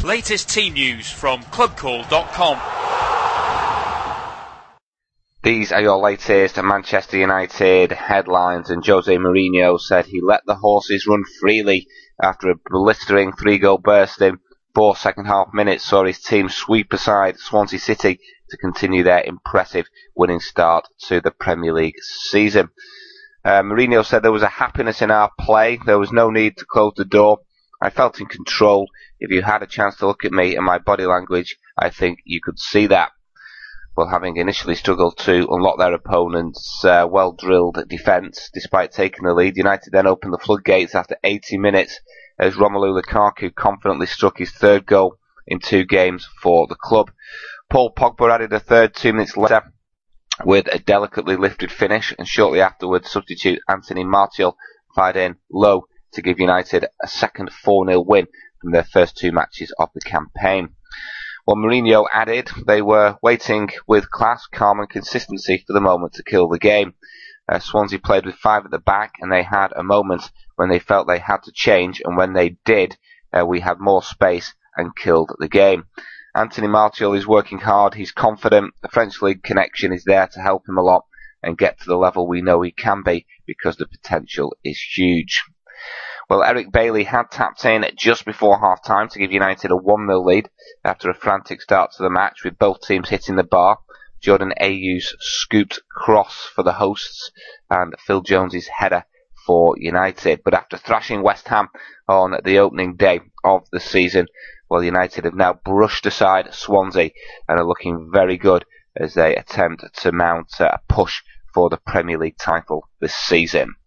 Latest team news from clubcall.com. These are your latest Manchester United headlines, and Jose Mourinho said he let the horses run freely after a blistering 3-goal burst in 4 second-half minutes saw his team sweep aside Swansea City to continue their impressive winning start to the Premier League season. Mourinho said there was a happiness in our play. There was no need to close the door. I felt in control. If you had a chance to look at me and my body language, I think you could see that. Well, having initially struggled to unlock their opponent's well-drilled defence despite taking the lead, United then opened the floodgates after 80 minutes as Romelu Lukaku confidently struck his third goal in 2 games for the club. Paul Pogba added a third 2 minutes later with a delicately lifted finish, and shortly afterwards substitute Anthony Martial fired in low to give United a second 4-0 win from their first 2 matches of the campaign. Well, Mourinho added they were waiting with class, calm and consistency for the moment to kill the game. Swansea played with 5 at the back, and they had a moment when they felt they had to change, and when they did, we had more space and killed the game. Anthony Martial is working hard, he's confident, the French League connection is there to help him a lot and get to the level we know he can be because the potential is huge. Well, Eric Bailly had tapped in just before half-time to give United a 1-0 lead after a frantic start to the match with both teams hitting the bar. Jordan Ayew's scooped cross for the hosts and Phil Jones's header for United. But after thrashing West Ham on the opening day of the season, well, United have now brushed aside Swansea and are looking very good as they attempt to mount a push for the Premier League title this season.